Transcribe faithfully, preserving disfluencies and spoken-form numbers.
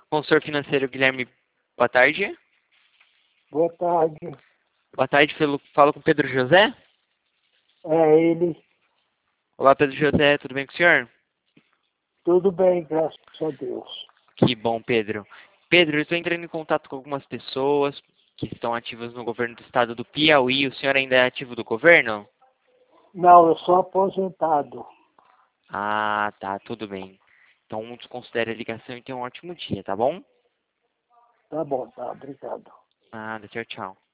Consultor financeiro Guilherme, boa tarde. Boa tarde. Boa tarde, falo, falo com Pedro José. É ele. Olá, Pedro José, tudo bem com o senhor? Tudo bem, graças a Deus. Que bom, Pedro. Pedro, eu estou entrando em contato com algumas pessoas que estão ativas no governo do estado do Piauí. O senhor ainda é ativo do governo? Não, eu sou aposentado. Ah, tá, tudo bem. Então, desconsidere a ligação e tenha um ótimo dia, tá bom? Tá bom, tá, obrigado. Nada, tchau, tchau.